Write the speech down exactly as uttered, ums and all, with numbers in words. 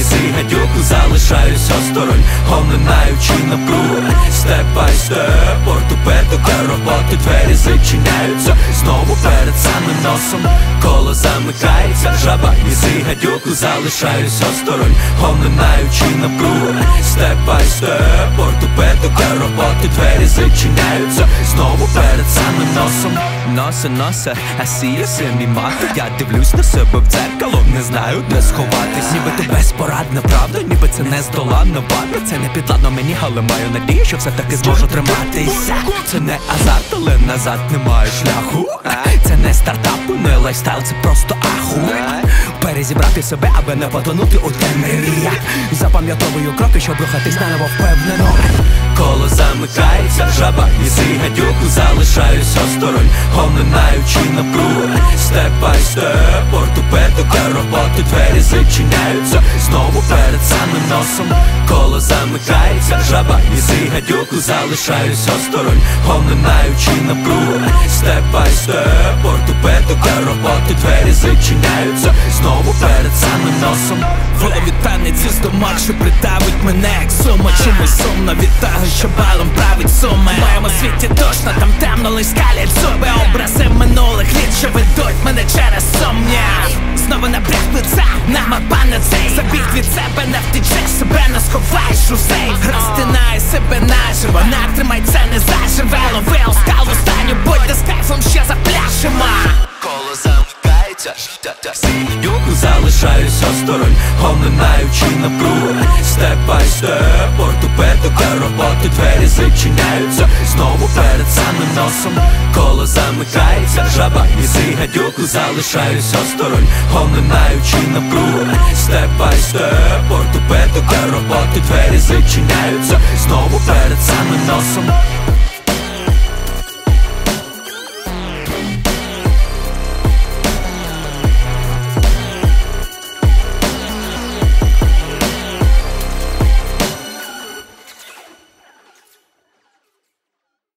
Мізі гадюку залишаюсь осторонь, оминаючи напругу. Степ бай степ, ортопедика роботи, двері зачиняються. Знову перед самим носом коло замикається. Жаба, мізі гадюку залишаюсь осторонь, оминаючи напругу. Степ бай степ, ортопедика роботи, двері зачиняються. Знову перед самим носом. Носа, носа, а сія самі мати. Я дивлюсь на себе в дзеркало, не знаю, де сховатись. Ніби ти безпорадна правда, ніби це не здоланна вада. Це не підладно мені, але маю надію, що все-таки зможу триматися. Це не азарт, але назад немає шляху. Це не стартап, не лайфстайл, це просто аху. Перезібрати себе, аби не потонути у темряві. Запам'ятовую кроки, щоб рухатись наново впевнено. Коло замикається. Жаба, мізі гадюку залишаюсь осторонь, оминаючи напругу. Степ бай степ, ортопедика роботи, двері зачиняються. Знову перед самим носом коло замикається. Жаба, мізі гадюку залишаюсь осторонь, оминаючи напругу. Степ бай степ, ортопедика роботи, двері зачиняються. Знову перед самим носом. В голові танець із думок, що придавить мене як сума. Чимось сумно від того, що балом править суми. В моєму світі душно, там темно, лиш скалять зуби. Образи минулих літ, що ведуть мене через сумнів. Знову набряк лиця, намапа на цей. Забіг від себе, не втечеш, себе не сховаєш у сейф. Розтинає себе наживо, натримай це не заживе. Лови ускал в останню, будьте з кайфом ще за пляшима. Коло замикається. Гадюку залишаюсь осторонь, оминаючи напругу. Степ бай степ, ортопедика роботи, двері зачиняються. Знову перед самим носом коло замикається. Жаба, мізі гадюку залишаюсь осторонь, оминаючи напругу. Степ бай степ, ортопедика роботи, двері зачиняються. Знову перед самим носом.